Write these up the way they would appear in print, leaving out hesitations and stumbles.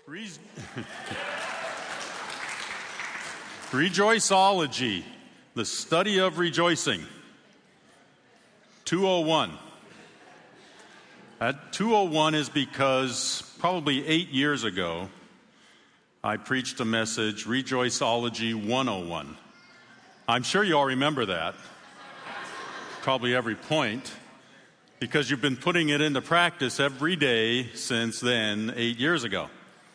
Rejoiceology, the study of rejoicing. 201. At 201 is because probably 8 years ago, I preached a message, Rejoiceology 101. I'm sure you all remember that, probably every point, because you've been putting it into practice every day since then, 8 years ago.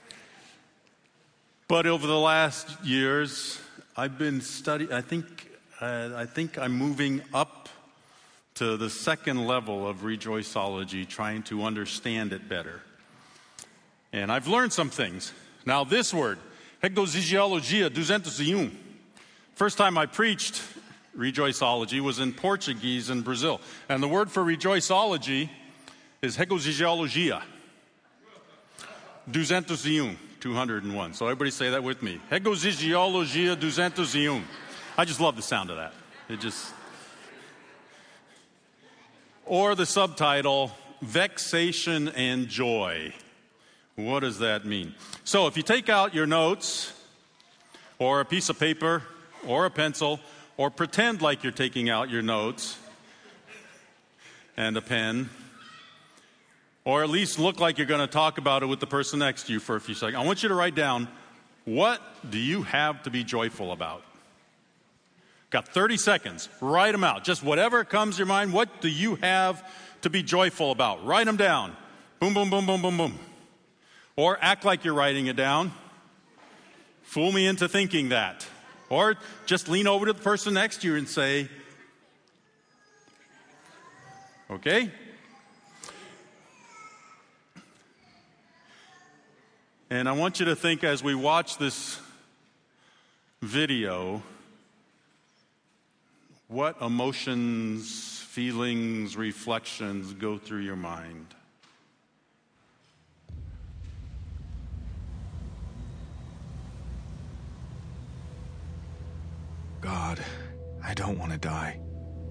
But over the last years, I've been studying. I think I'm moving up to the second level of Rejoiceology, trying to understand it better. And I've learned some things. Now, this word, Regoziologia 201. First time I preached Rejoiceology was in Portuguese in Brazil. And the word for Rejoiceology is Regoziologia 201. 201. So everybody say that with me. Regoziologia 201. I just love the sound of that. Or the subtitle, Vexation and Joy. What does that mean? So if you take out your notes, or a piece of paper, or a pencil, or pretend like you're taking out your notes and a pen, or at least look like you're going to talk about it with the person next to you for a few seconds. I want you to write down, what do you have to be joyful about? Got 30 seconds. Write them out. Just whatever comes to your mind, what do you have to be joyful about? Write them down. Boom, boom, boom, boom, boom, boom. Or act like you're writing it down. Fool me into thinking that. Or just lean over to the person next to you and say, okay? And I want you to think as we watch this video, what emotions, feelings, reflections go through your mind. God, I don't want to die.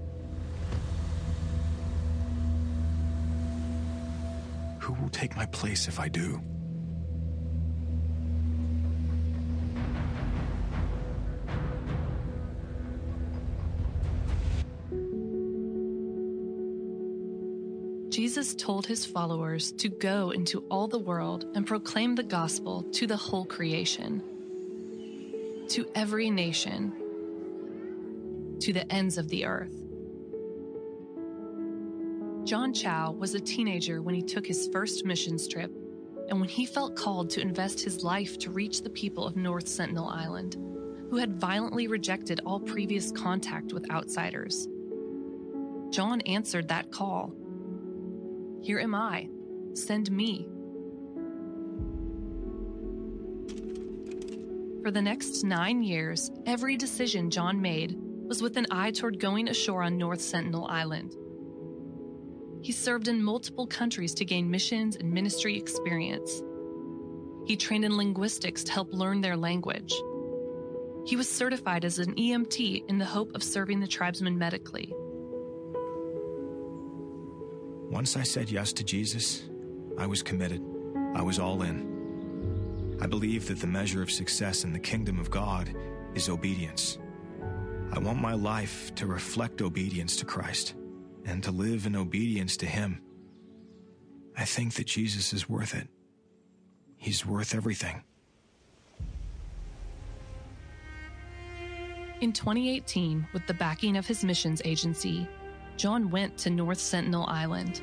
Who will take my place if I do? Jesus told his followers to go into all the world and proclaim the gospel to the whole creation, to every nation, to the ends of the earth. John Chow was a teenager when he took his first missions trip, and when he felt called to invest his life to reach the people of North Sentinel Island, who had violently rejected all previous contact with outsiders. John answered that call. Here am I. Send me. For the next 9 years, every decision John made was with an eye toward going ashore on North Sentinel Island. He served in multiple countries to gain missions and ministry experience. He trained in linguistics to help learn their language. He was certified as an EMT in the hope of serving the tribesmen medically. Once I said yes to Jesus, I was committed. I was all in. I believe that the measure of success in the kingdom of God is obedience. I want my life to reflect obedience to Christ and to live in obedience to Him. I think that Jesus is worth it. He's worth everything. In 2018, with the backing of his missions agency, John went to North Sentinel Island.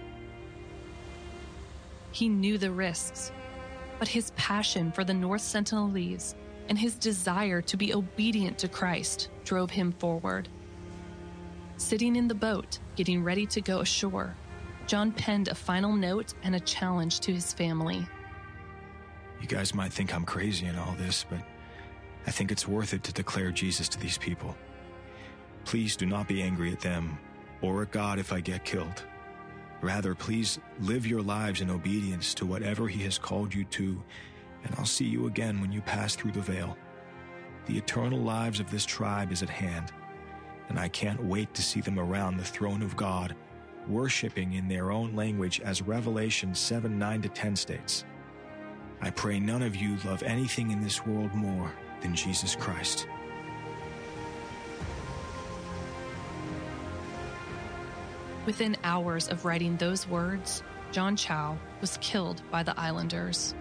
He knew the risks, but his passion for the North Sentinelese and his desire to be obedient to Christ drove him forward. Sitting in the boat, getting ready to go ashore, John penned a final note and a challenge to his family. You guys might think I'm crazy in all this, but I think it's worth it to declare Jesus to these people. Please do not be angry at them or at God if I get killed. Rather, please live your lives in obedience to whatever He has called you to, and I'll see you again when you pass through the veil. The eternal lives of this tribe is at hand, and I can't wait to see them around the throne of God, worshiping in their own language as Revelation 7:9-10 states. I pray none of you love anything in this world more than Jesus Christ. Within hours of writing those words, John Chau was killed by the islanders.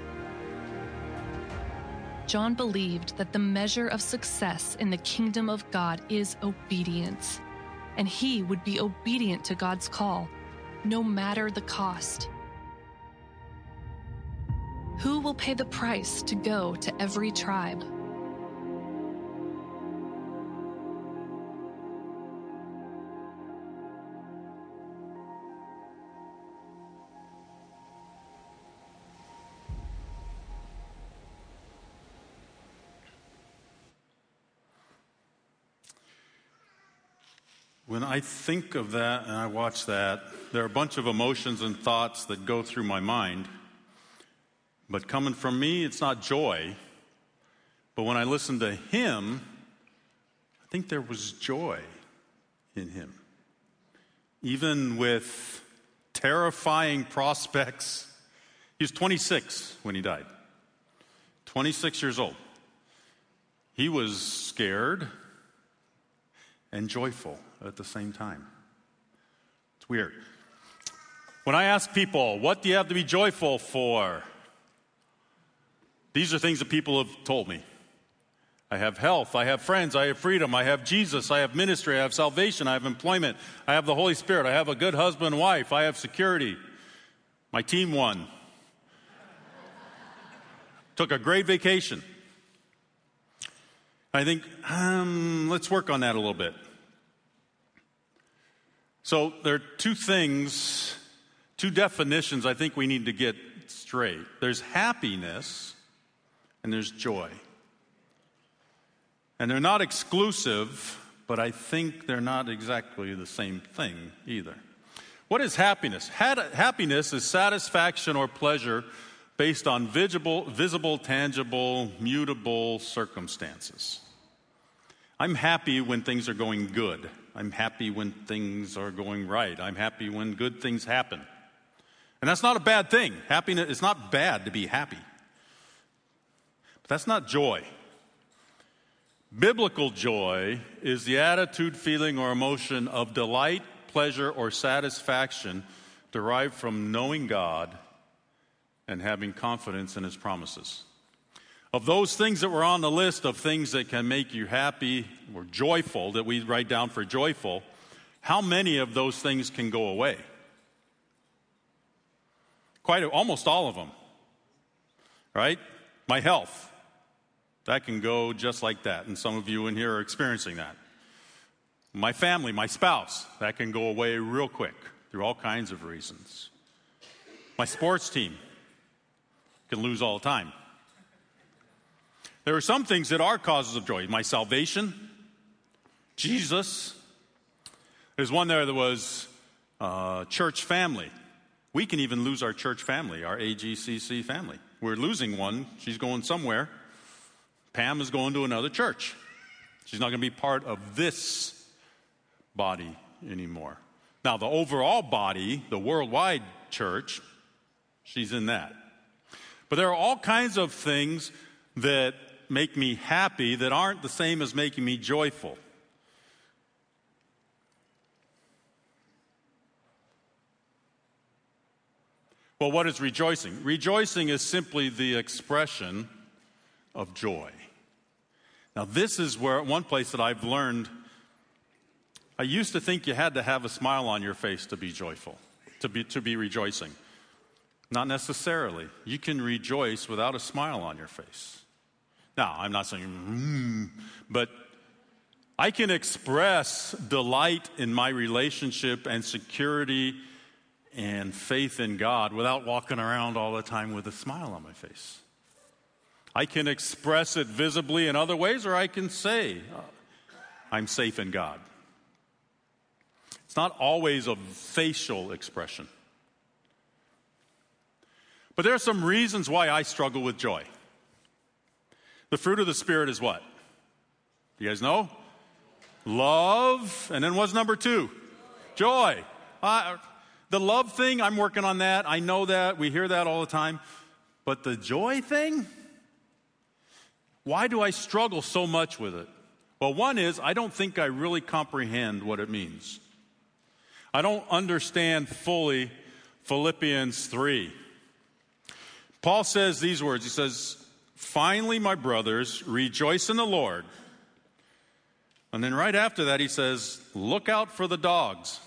John believed that the measure of success in the kingdom of God is obedience, and he would be obedient to God's call, no matter the cost. Who will pay the price to go to every tribe? When I think of that and I watch that, there are a bunch of emotions and thoughts that go through my mind. But coming from me, it's not joy. But when I listen to him, I think there was joy in him. Even with terrifying prospects. He was 26 when he died. 26 years old. He was scared and joyful at the same time. It's weird. When I ask people, what do you have to be joyful for? These are things that people have told me. I have health, I have friends, I have freedom, I have Jesus, I have ministry, I have salvation, I have employment, I have the Holy Spirit, I have a good husband and wife, I have security. My team won. Took a great vacation. I think, let's work on that a little bit. So there are two definitions I think we need to get straight. There's happiness and there's joy. And they're not exclusive, but I think they're not exactly the same thing either. What is happiness? Happiness is satisfaction or pleasure based on visible, tangible, mutable circumstances. I'm happy when things are going good. I'm happy when things are going right. I'm happy when good things happen. And that's not a bad thing. Happiness, it's not bad to be happy. But that's not joy. Biblical joy is the attitude, feeling, or emotion of delight, pleasure, or satisfaction derived from knowing God and having confidence in his promises. Of those things that were on the list of things that can make you happy or joyful, that we write down for joyful, how many of those things can go away? Almost all of them, right? My health, that can go just like that, and some of you in here are experiencing that. My family, my spouse, that can go away real quick through all kinds of reasons. My sports team can lose all the time. There are some things that are causes of joy. My salvation, Jesus. There's one there that was church family. We can even lose our church family, our AGCC family. We're losing one. She's going somewhere. Pam is going to another church. She's not going to be part of this body anymore. Now, the overall body, the worldwide church, she's in that. But there are all kinds of things that make me happy that aren't the same as making me joyful. Well, what is rejoicing? Rejoicing is simply the expression of joy. Now, this is one place that I've learned. I used to think you had to have a smile on your face to be joyful, to be rejoicing. Not necessarily. You can rejoice without a smile on your face. Now, I'm not saying, but I can express delight in my relationship and security and faith in God without walking around all the time with a smile on my face. I can express it visibly in other ways, or I can say, I'm safe in God. It's not always a facial expression. But there are some reasons why I struggle with joy. The fruit of the Spirit is what? You guys know? Love. And then what's number 2? Joy. The love thing, I'm working on that. I know that. We hear that all the time. But the joy thing, why do I struggle so much with it? Well, one is I don't think I really comprehend what it means. I don't understand fully Philippians 3. Paul says these words. He says, "Finally, my brothers, rejoice in the Lord." And then right after that, he says, "Look out for the dogs."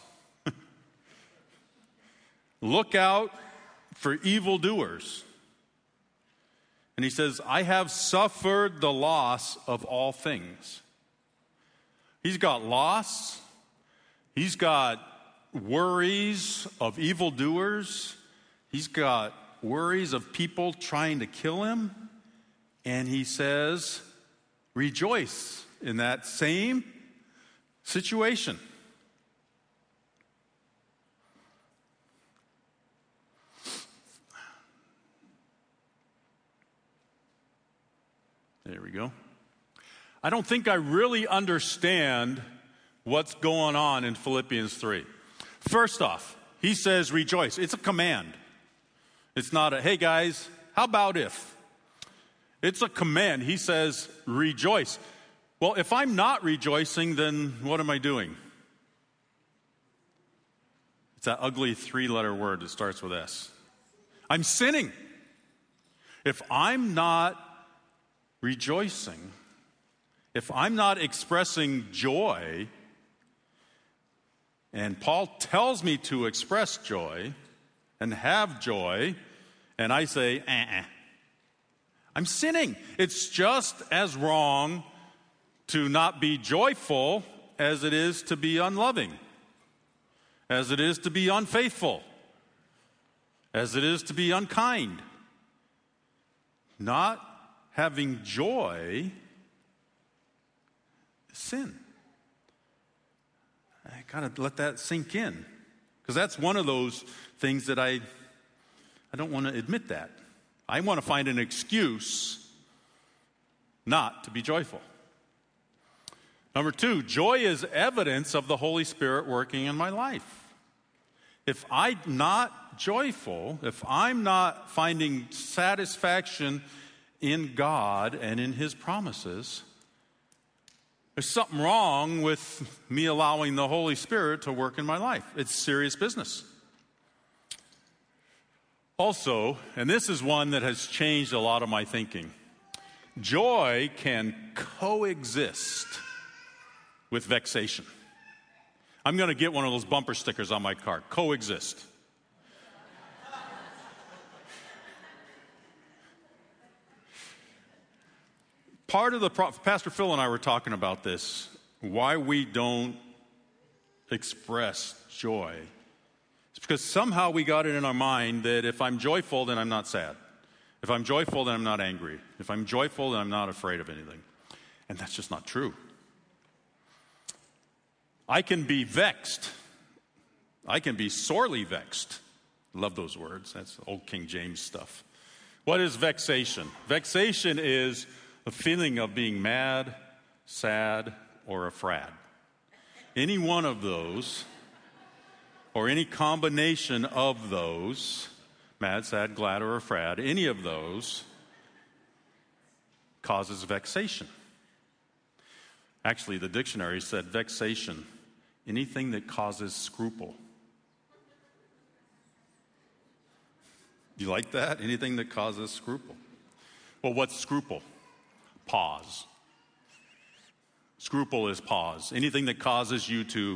Look out for evildoers. And he says, "I have suffered the loss of all things." He's got loss. He's got worries of evildoers. He's got worries of people trying to kill him. And he says, rejoice in that same situation. There we go. I don't think I really understand what's going on in Philippians 3. First off, he says rejoice. It's a command. It's not a, hey guys, how about if? It's a command. He says rejoice. Well, if I'm not rejoicing, then what am I doing? It's that ugly 3-letter word that starts with S. I'm sinning. If I'm not rejoicing, if I'm not expressing joy, and Paul tells me to express joy and have joy, and I say, I'm sinning. It's just as wrong to not be joyful as it is to be unloving, as it is to be unfaithful, as it is to be unkind. Not having joy is sin. I gotta let that sink in, because that's one of those things that I don't want to admit that. I want to find an excuse not to be joyful. Number 2, joy is evidence of the Holy Spirit working in my life. If I'm not joyful, if I'm not finding satisfaction in God and in His promises, there's something wrong with me allowing the Holy Spirit to work in my life. It's serious business. Also, and this is one that has changed a lot of my thinking, joy can coexist with vexation. I'm going to get one of those bumper stickers on my car, coexist. Part of the Pastor Phil and I were talking about this, why we don't express joy. It's because somehow we got it in our mind that if I'm joyful, then I'm not sad. If I'm joyful, then I'm not angry. If I'm joyful, then I'm not afraid of anything. And that's just not true. I can be vexed. I can be sorely vexed. Love those words. That's old King James stuff. What is vexation? Vexation is the feeling of being mad, sad, or afraid. Any one of those, or any combination of those, mad, sad, glad, or afraid, any of those causes vexation. Actually, the dictionary said vexation, anything that causes scruple. You like that? Anything that causes scruple. Well, what's scruple? Pause. Scruple is pause. Anything that causes you to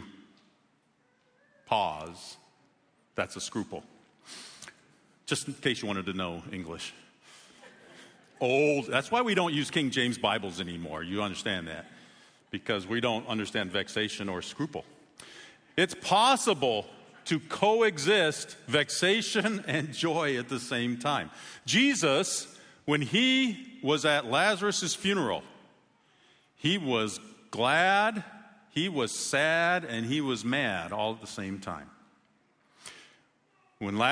pause, that's a scruple. Just in case you wanted to know English. Old, that's why we don't use King James Bibles anymore. You understand that? Because we don't understand vexation or scruple. It's possible to coexist vexation and joy at the same time. Jesus, when he was at Lazarus' funeral, he was glad, he was sad, and he was mad all at the same time. When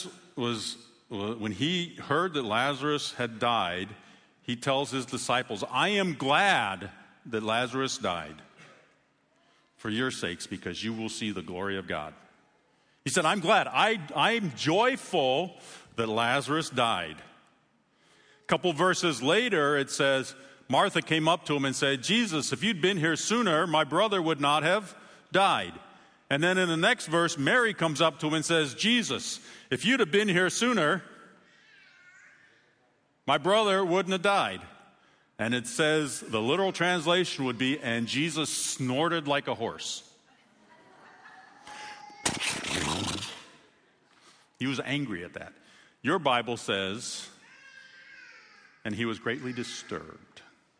he heard that Lazarus had died, he tells his disciples, I am glad that Lazarus died for your sakes, because you will see the glory of God. He said, I'm glad. I'm joyful that Lazarus died. A couple verses later, it says, Martha came up to him and said, Jesus, if you'd been here sooner, my brother would not have died. And then in the next verse, Mary comes up to him and says, Jesus, if you'd have been here sooner, my brother wouldn't have died. And it says, the literal translation would be, and Jesus snorted like a horse. He was angry at that. Your Bible says, and he was greatly disturbed.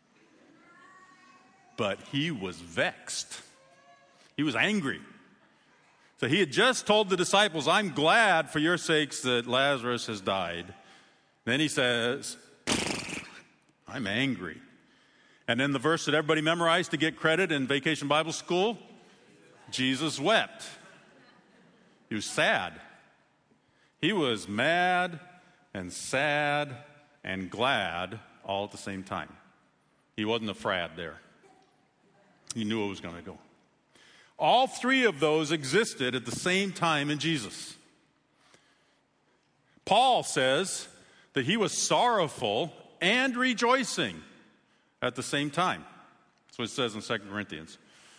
But he was vexed. He was angry. So he had just told the disciples, I'm glad for your sakes that Lazarus has died. Then he says, I'm angry. And then the verse that everybody memorized to get credit in Vacation Bible School, Jesus wept. He was sad. He was mad and sad and glad all at the same time. He wasn't a frad there. He knew it was going to go. All three of those existed at the same time in Jesus. Paul says that he was sorrowful and rejoicing at the same time. That's what it says in 2 Corinthians.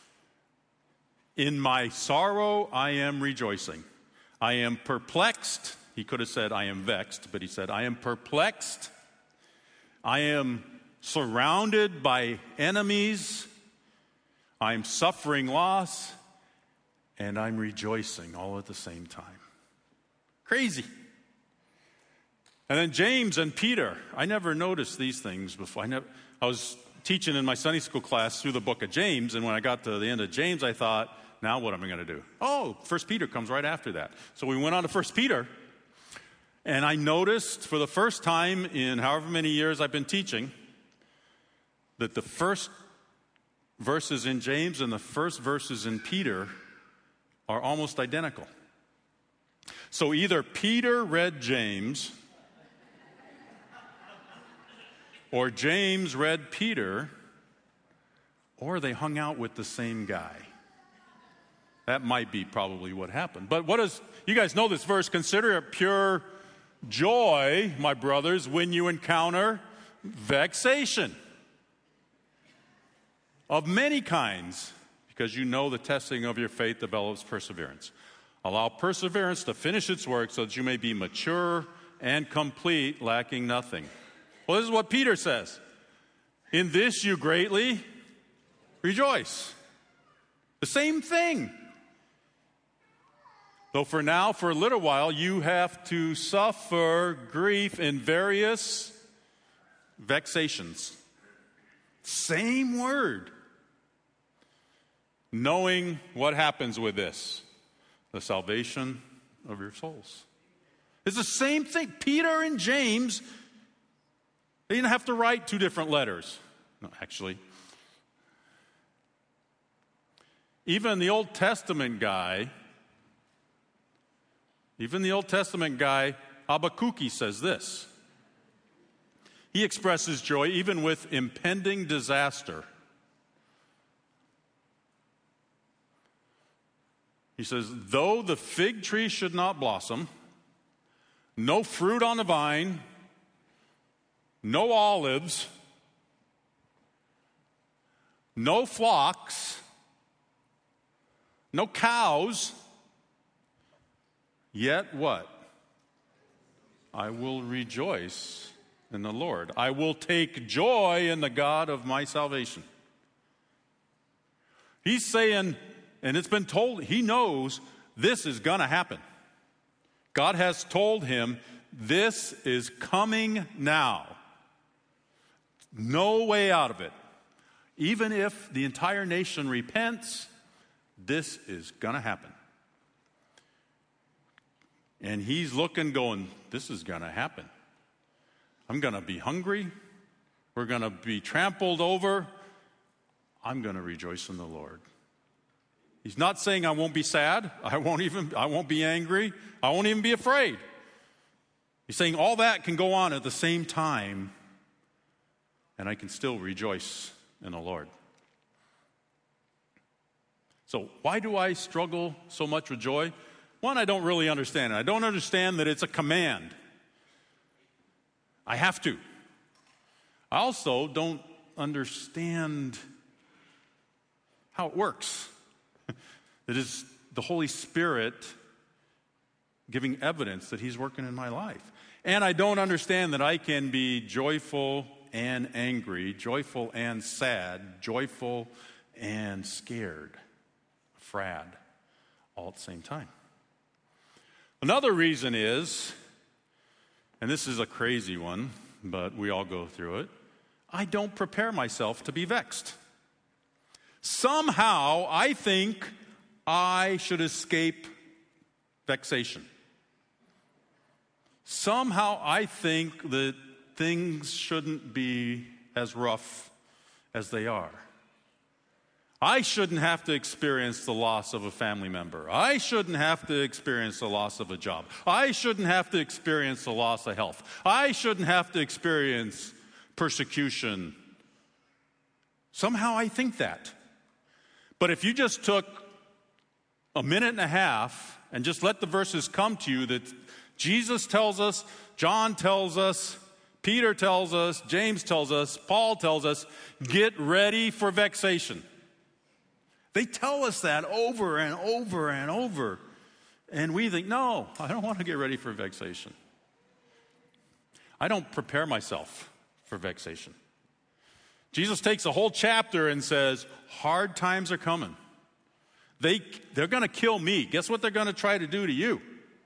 In my sorrow I am rejoicing. I am perplexed. He could have said I am vexed, but he said I am perplexed. I am surrounded by enemies. I'm suffering loss, and I'm rejoicing all at the same time. Crazy. And then James and Peter. I never noticed these things before. I was teaching in my Sunday school class through the book of James, and when I got to the end of James, I thought, now what am I going to do? Oh, 1 Peter comes right after that. So we went on to 1 Peter, and I noticed for the first time in however many years I've been teaching that the first verses in James and the first verses in Peter are almost identical. So either Peter read James or James read Peter, or they hung out with the same guy. That might be probably what happened. But you guys know this verse, consider it pure joy, my brothers, when you encounter vexation of many kinds, because you know the testing of your faith develops perseverance. Allow perseverance to finish its work so that you may be mature and complete, lacking nothing. Well, this is what Peter says. In this you greatly rejoice. The same thing. Though for now, for a little while, you have to suffer grief in various vexations. Same word. Knowing what happens with this, the salvation of your souls. It's the same thing. Peter and James, they didn't have to write two different letters. No, actually. Even the Old Testament guy, Habakkuk says this. He expresses joy even with impending disaster. He says, though the fig tree should not blossom, no fruit on the vine, no olives, no flocks, no cows, yet what? I will rejoice in the Lord. I will take joy in the God of my salvation. He's saying, and it's been told, he knows this is going to happen. God has told him, this is coming now. No way out of it. Even if the entire nation repents, this is going to happen. And he's looking, going, this is going to happen. I'm going to be hungry. We're going to be trampled over. I'm going to rejoice in the Lord. He's not saying I won't be sad. I won't be angry. I won't even be afraid. He's saying all that can go on at the same time, and I can still rejoice in the Lord. So why do I struggle so much with joy? One, I don't really understand it. I don't understand that it's a command. I have to. I also don't understand how it works. It is the Holy Spirit giving evidence that He's working in my life. And I don't understand that I can be joyful and angry, joyful and sad, joyful and scared, frad, all at the same time. Another reason is, and this is a crazy one, but we all go through it, I don't prepare myself to be vexed. Somehow I think I should escape vexation. Somehow I think that things shouldn't be as rough as they are. I shouldn't have to experience the loss of a family member. I shouldn't have to experience the loss of a job. I shouldn't have to experience the loss of health. I shouldn't have to experience persecution. Somehow I think that. But if you just took a minute and a half and just let the verses come to you that Jesus tells us, John tells us, Peter tells us, James tells us, Paul tells us, get ready for vexation. They tell us that over and over and over. And we think, no, I don't want to get ready for vexation. I don't prepare myself for vexation. Jesus takes a whole chapter and says, hard times are coming. They're going to kill me. Guess what they're going to try to do to you?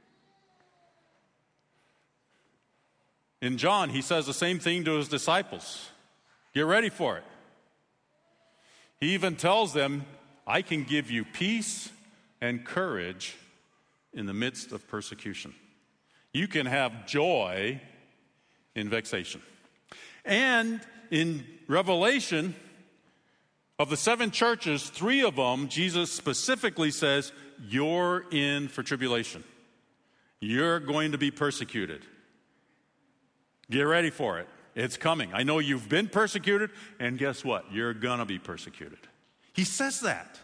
In John, he says the same thing to his disciples. Get ready for it. He even tells them, I can give you peace and courage in the midst of persecution. You can have joy in vexation. And in Revelation, of the 7 churches, 3 of them, Jesus specifically says, you're in for tribulation. You're going to be persecuted. Get ready for it. It's coming. I know you've been persecuted, and guess what? You're going to be persecuted. He says that.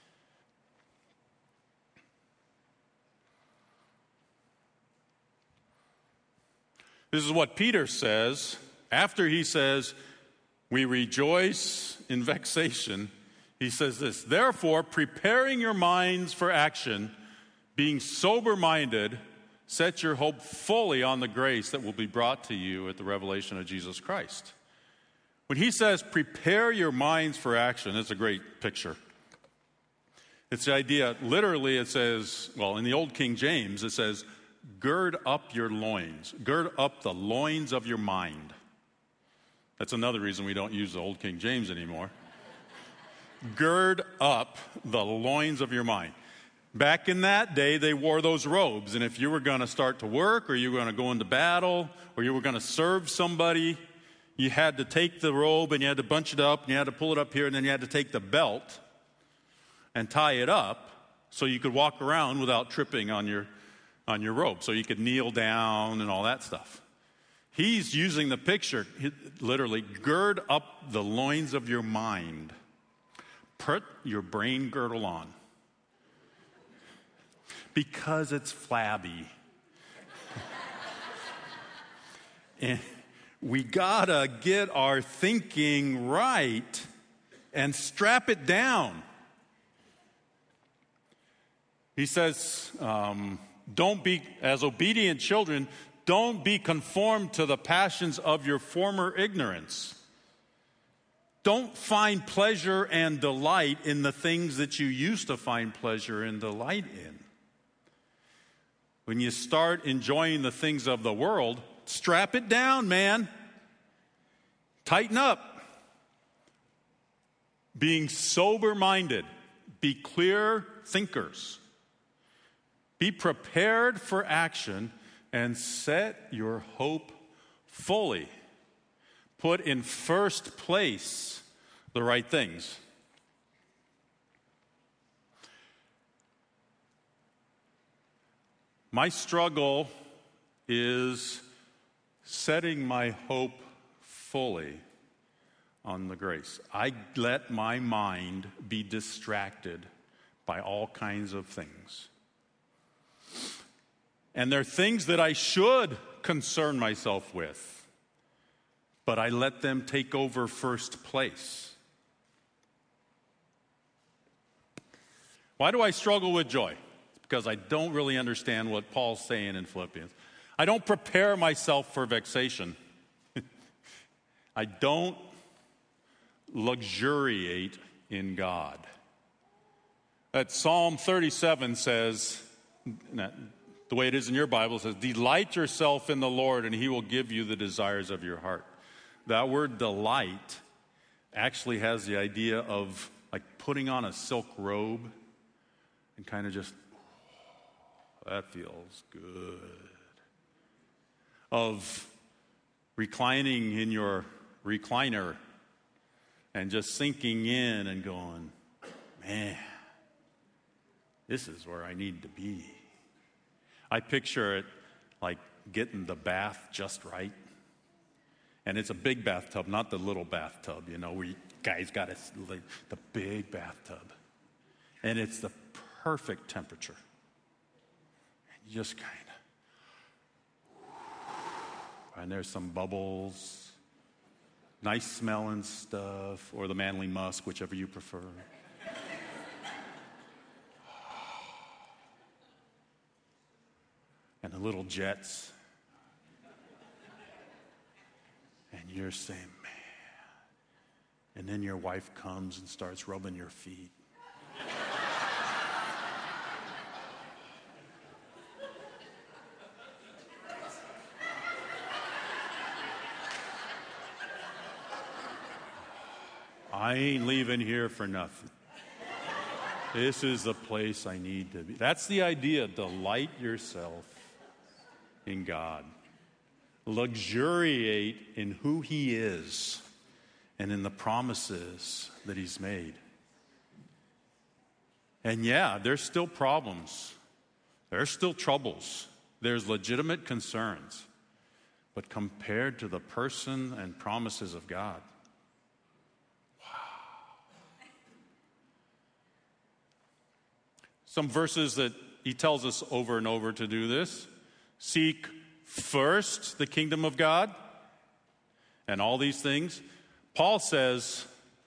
This is what Peter says after he says, we rejoice in vexation. He says this, therefore, preparing your minds for action, being sober-minded, set your hope fully on the grace that will be brought to you at the revelation of Jesus Christ. When he says, prepare your minds for action, it's a great picture. It's the idea, literally it says, well, in the old King James, it says, gird up your loins. Gird up the loins of your mind. That's another reason we don't use the old King James anymore. Gird up the loins of your mind. Back in that day, they wore those robes, and if you were going to start to work, or you were going to go into battle, or you were going to serve somebody, you had to take the robe and you had to bunch it up, and you had to pull it up here, and then you had to take the belt and tie it up so you could walk around without tripping on your robe, so you could kneel down and all that stuff. He's using the picture, literally, gird up the loins of your mind. Put your brain girdle on. Because it's flabby. And we gotta get our thinking right and strap it down. He says, don't be, as obedient children, don't be conformed to the passions of your former ignorance. Don't find pleasure and delight in the things that you used to find pleasure and delight in. When you start enjoying the things of the world, strap it down, man. Tighten up. Being sober-minded. Be clear thinkers. Be prepared for action and set your hope fully. Put in first place the right things. My struggle is setting my hope fully on the grace. I let my mind be distracted by all kinds of things. And there are things that I should concern myself with. but I let them take over first place. Why do I struggle with joy? It's because I don't really understand what Paul's saying in Philippians. I don't prepare myself for vexation. I don't luxuriate in God. That Psalm 37 says, the way it is in your Bible, says, delight yourself in the Lord and he will give you the desires of your heart. That word delight actually has the idea of like putting on a silk robe and kind of just, that feels good. Of reclining in your recliner and just sinking in and going, man, this is where I need to be. I picture it like getting the bath just right. And it's a big bathtub, not the little bathtub, where you guys got the big bathtub. And it's the perfect temperature. And you just kind of, and there's some bubbles, nice smelling stuff, or the manly musk, whichever you prefer. And the little jets. And you're saying, man. And then your wife comes and starts rubbing your feet. I ain't leaving here for nothing. This is the place I need to be. That's the idea. Delight yourself in God. Luxuriate in who he is and in the promises that he's made. And yeah, there's still problems. There's still troubles. There's legitimate concerns. But compared to the person and promises of God, some verses that he tells us over and over to do this. Seek first the kingdom of God and all these things. Paul says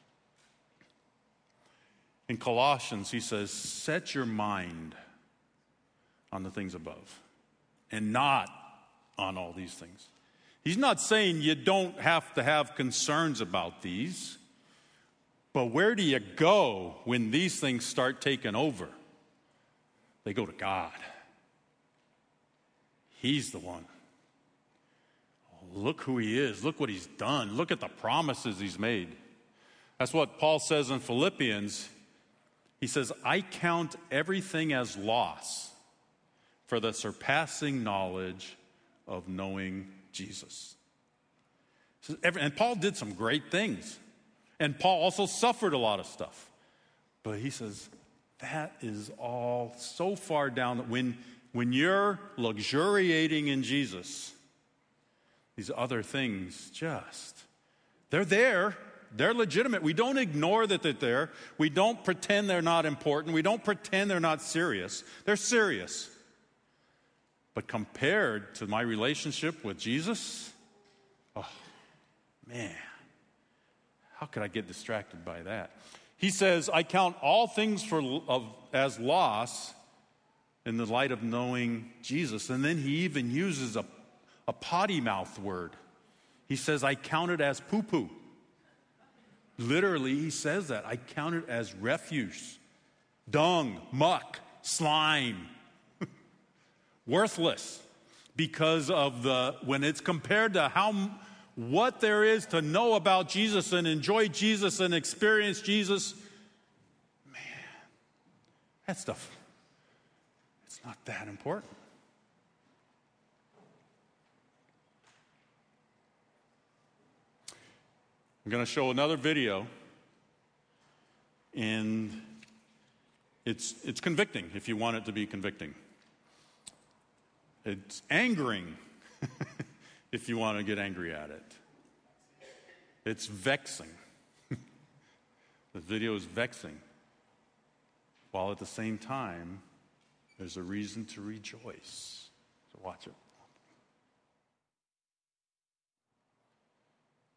in Colossians, he says, set your mind on the things above and not on all these things. He's not saying you don't have to have concerns about these, but where do you go when these things start taking over? They go to God. He's the one. Oh, look who he is. Look what he's done. Look at the promises he's made. That's what Paul says in Philippians. He says, I count everything as loss for the surpassing knowledge of knowing Jesus. And Paul did some great things. And Paul also suffered a lot of stuff. But he says, that is all so far down that when you're luxuriating in Jesus, these other things they're there. They're legitimate. We don't ignore that they're there. We don't pretend they're not important. We don't pretend they're not serious. They're serious. But compared to my relationship with Jesus, oh, man, how could I get distracted by that? He says, I count all things as loss in the light of knowing Jesus. And then he even uses a potty mouth word. He says, I count it as poo-poo. Literally, he says that. I count it as refuse, dung, muck, slime, worthless. Because of when it's compared to what there is to know about Jesus and enjoy Jesus and experience Jesus, man, that stuff, it's not that important. I'm going to show another video, and it's convicting if you want it to be convicting. It's angering if you want to get angry at it. It's vexing. The video is vexing, while at the same time, there's a reason to rejoice. So watch it.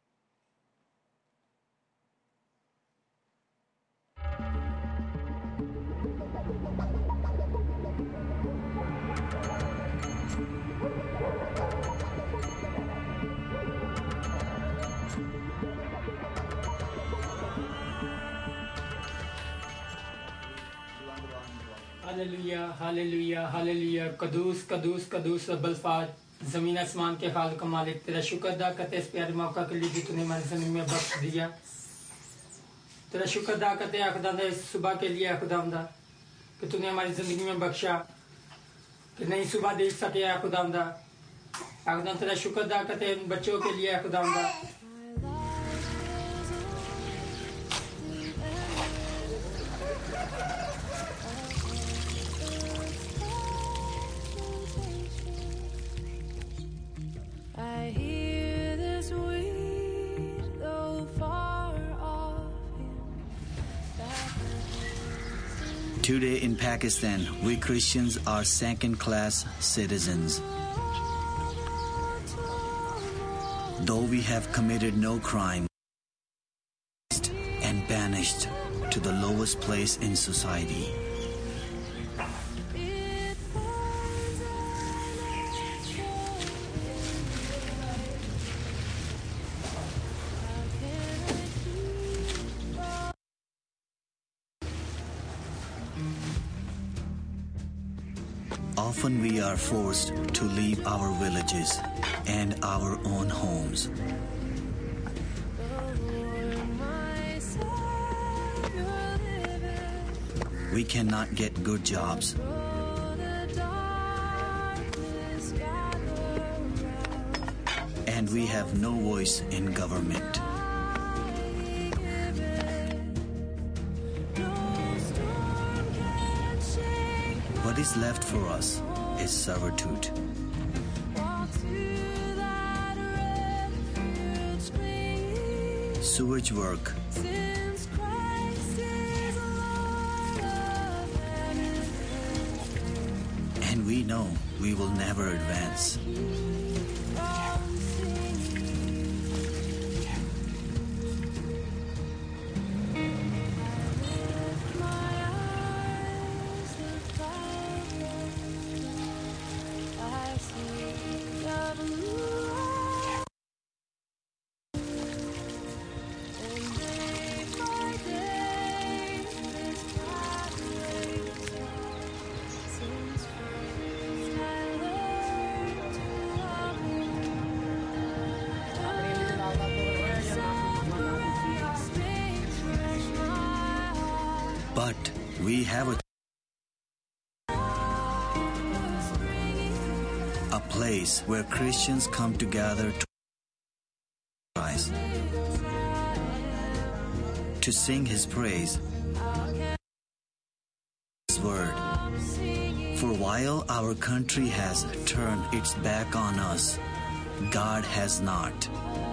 Hallelujah hallelujah hallelujah कदूस कदूस कदूस रब्बल फाज ज़मीन आसमान के खालिक मालिक तेरा शुक्र अदा करते इस प्यारे मौका के लिए जो तूने हमारी ज़िंदगी में बख्श दिया तेरा शुक्र अदा करते हैं खुदा इस सुबह के लिए खुदावंदा कि तूने हमारी ज़िंदगी में बख्शा कि नई सुबह देख सके खुदावंदा खुदा तेरा शुक्र अदा करते हैं बच्चों के लिए खुदावंदा Today in Pakistan, we Christians are second-class citizens. Though we have committed no crime and banished to the lowest place in society. Often we are forced to leave our villages and our own homes. We cannot get good jobs. And we have no voice in government. What is left for us is servitude. Sewage work, and we know we will never advance. But we have a place where Christians come together to sing His praise, His word. For while our country has turned its back on us, God has not.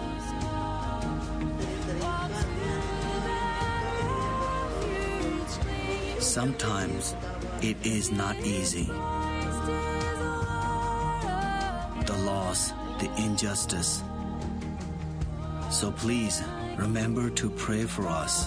Sometimes it is not easy. The loss, the injustice. So please remember to pray for us.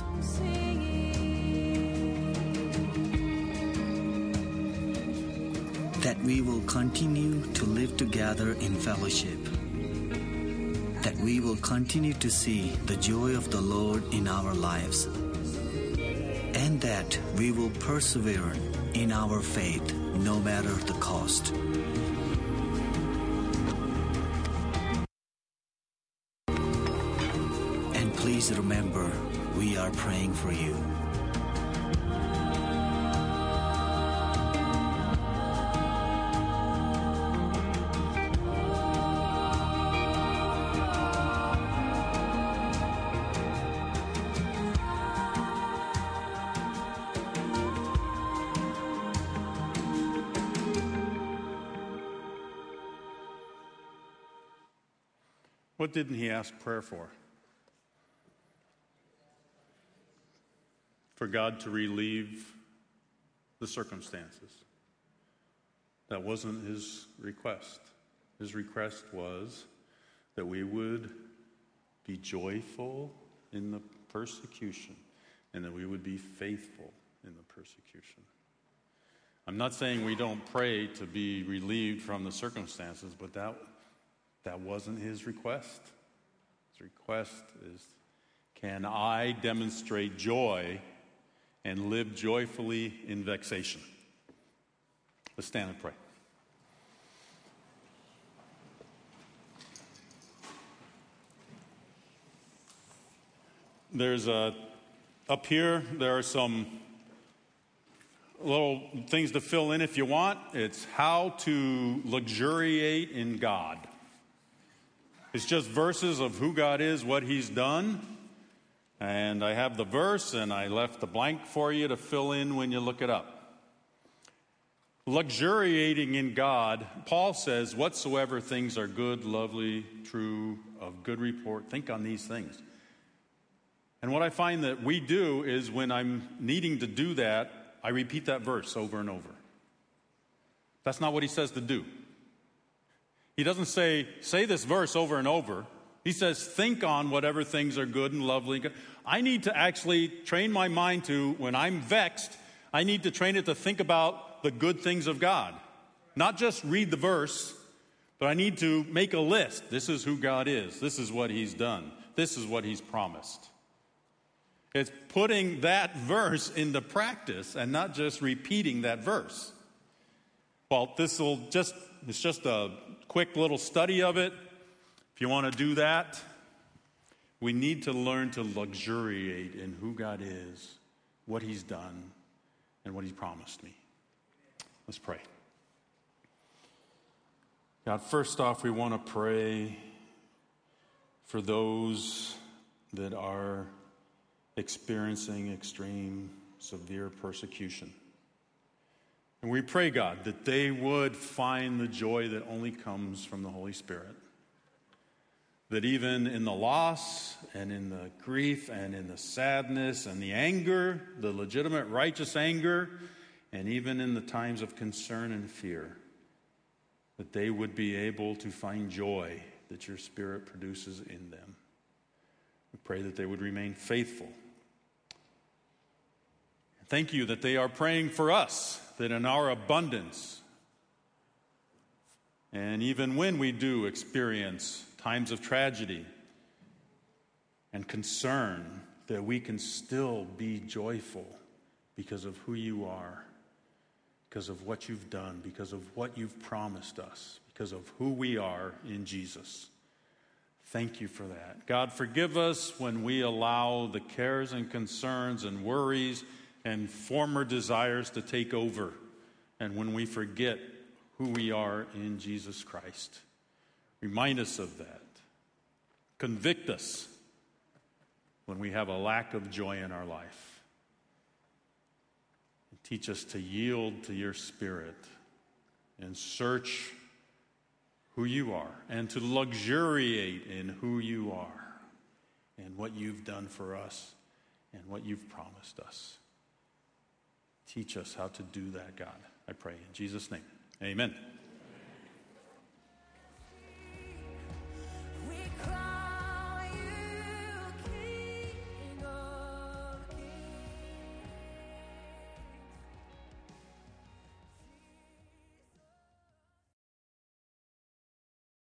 That we will continue to live together in fellowship. That we will continue to see the joy of the Lord in our lives. And that we will persevere in our faith no matter the cost. And please remember, we are praying for you. What didn't he ask prayer for? For God to relieve the circumstances. That wasn't his request. His request was that we would be joyful in the persecution and that we would be faithful in the persecution. I'm not saying we don't pray to be relieved from the circumstances, but that wasn't his request. His request is, can I demonstrate joy and live joyfully in vexation? Let's stand and pray. There's up here, there are some little things to fill in if you want. It's how to luxuriate in God. It's just verses of who God is, what He's done. And I have the verse, and I left the blank for you to fill in when you look it up. Luxuriating in God, Paul says, whatsoever things are good, lovely, true, of good report, think on these things. And what I find that we do is when I'm needing to do that, I repeat that verse over and over. That's not what he says to do. He doesn't say this verse over and over. He says, think on whatever things are good and lovely. I need to actually train my mind to, when I'm vexed, I need to train it to think about the good things of God. Not just read the verse, but I need to make a list. This is who God is. This is what He's done. This is what He's promised. It's putting that verse into practice and not just repeating that verse. Well, it's just a quick little study of it. If you want to do that, we need to learn to luxuriate in who God is, what He's done, and what He's promised me. Let's pray. God, first off, we want to pray for those that are experiencing extreme, severe persecution. And we pray, God, that they would find the joy that only comes from the Holy Spirit. That even in the loss and in the grief and in the sadness and the anger, the legitimate righteous anger, and even in the times of concern and fear, that they would be able to find joy that your Spirit produces in them. We pray that they would remain faithful. Thank you that they are praying for us, that in our abundance, and even when we do experience times of tragedy and concern, that we can still be joyful because of who you are, because of what you've done, because of what you've promised us, because of who we are in Jesus. Thank you for that. God, forgive us when we allow the cares and concerns and worries and former desires to take over, and when we forget who we are in Jesus Christ. Remind us of that. Convict us when we have a lack of joy in our life. And teach us to yield to your Spirit and search who you are and to luxuriate in who you are and what you've done for us and what you've promised us. Teach us how to do that, God. I pray in Jesus' name. Amen.